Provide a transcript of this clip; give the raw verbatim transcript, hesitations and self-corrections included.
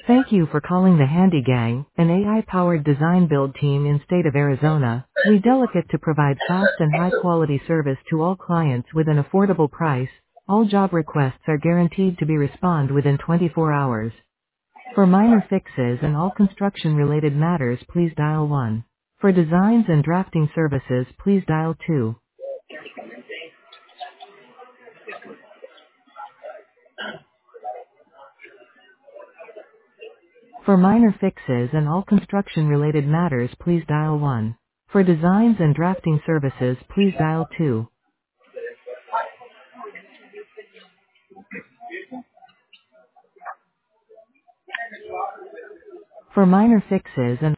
Thank you for calling the Handy Gang, an A I-powered design build team in state of Arizona. We delicate to provide fast and high-quality service to all clients with an affordable price. All job requests are guaranteed to be respond within twenty-four hours. For minor fixes and all construction-related matters, please dial one. For designs and drafting services, please dial two. For minor fixes and all construction-related matters, please dial one. For designs and drafting services, please dial two. For minor fixes and